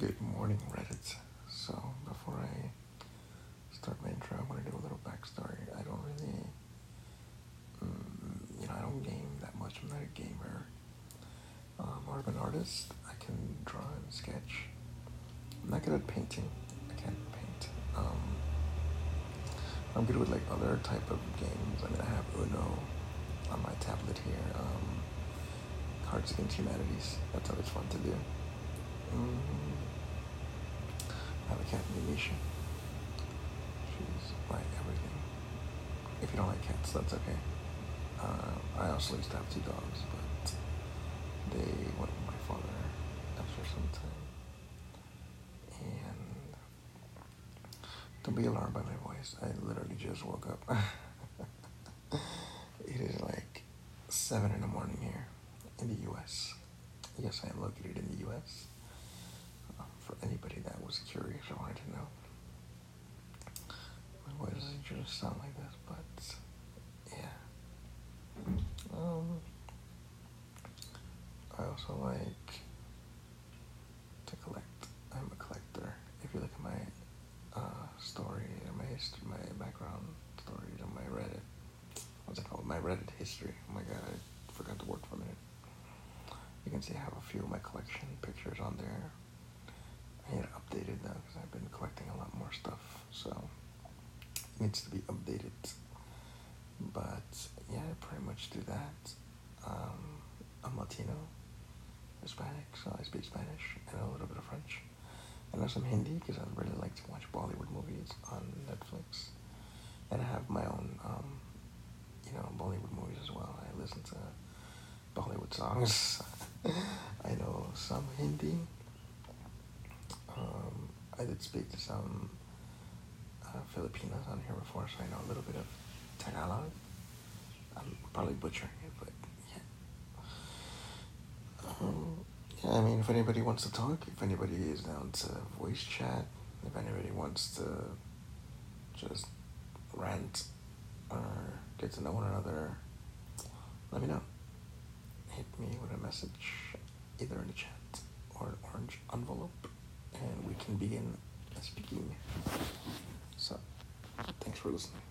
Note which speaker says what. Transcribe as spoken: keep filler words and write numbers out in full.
Speaker 1: Good morning, Reddit. So, before I start my intro, I want to do a little backstory. I don't really, mm, you know, I don't game that much. I'm not a gamer. Um, more of an artist. I can draw and sketch. I'm not good at painting. I can't paint. Um, I'm good with like other type of games. I mean, I have Uno on my tablet here. Um, Cards Against Humanities. That's always fun to do. Mm, I have a cat named Misha. She's my everything. If you don't like cats, that's okay. Uh, I also used to have two dogs, but they went with my father after some time. And don't be alarmed by my voice. I literally just woke up. It is like seven in the morning here in the U S. Yes, I am located in the U S. Uh, for anybody that was curious or wanted to know. My voice doesn't just sound like this, but yeah. Um, I also like to collect. I'm a collector. If you look at my uh, story or my history, my background stories on my Reddit, what's it called? My Reddit history. Oh my god, I forgot to work for a minute. You can see I have a few of my collection pictures on there. I need to update it now because I've been collecting a lot more stuff, so it needs to be updated. But yeah, I pretty much do that. Um, I'm Latino, Hispanic, so I speak Spanish and a little bit of French. I know some Hindi because I really like to watch Bollywood movies on Netflix. And I have my own, um, you know, Bollywood movies as well. I listen to Bollywood songs. I know some Hindi. Um, I did speak to some uh, Filipinos on here before, so I know a little bit of Tagalog. I'm probably butchering it, but yeah. Um, yeah, I mean, if anybody wants to talk, if anybody is down to voice chat, if anybody wants to just rant or get to know one another, let me know. Hit me with a message, either in the chat or an orange envelope, and we can begin speaking. So, thanks for listening.